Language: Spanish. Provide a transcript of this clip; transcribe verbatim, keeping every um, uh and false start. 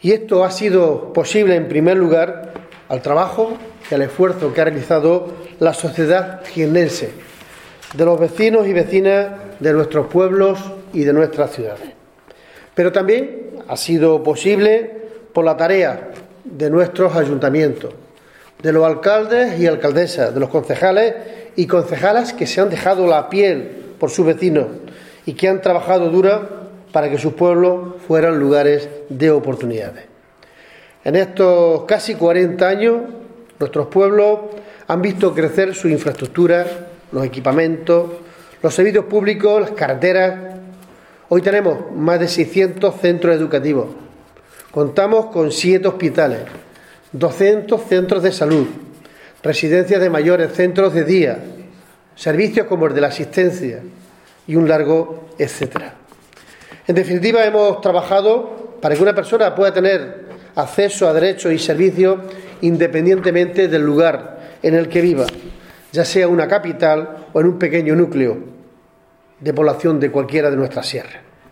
Y esto ha sido posible, en primer lugar, al trabajo y al esfuerzo que ha realizado la sociedad jiennense, de los vecinos y vecinas de nuestros pueblos y de nuestras ciudades. Pero también ha sido posible por la tarea de nuestros ayuntamientos, de los alcaldes y alcaldesas, de los concejales y concejalas que se han dejado la piel por sus vecinos y que han trabajado dura para que sus pueblos fueran lugares de oportunidades. En estos casi cuarenta años, nuestros pueblos han visto crecer su infraestructura, los equipamientos, los servicios públicos, las carreteras. Hoy tenemos más de seiscientos centros educativos. Contamos con siete hospitales, doscientos centros de salud, residencias de mayores, centros de día, servicios como el de la asistencia y un largo etcétera. En definitiva, hemos trabajado para que una persona pueda tener acceso a derechos y servicios independientemente del lugar en el que viva, ya sea una capital o en un pequeño núcleo de población de cualquiera de nuestras sierras.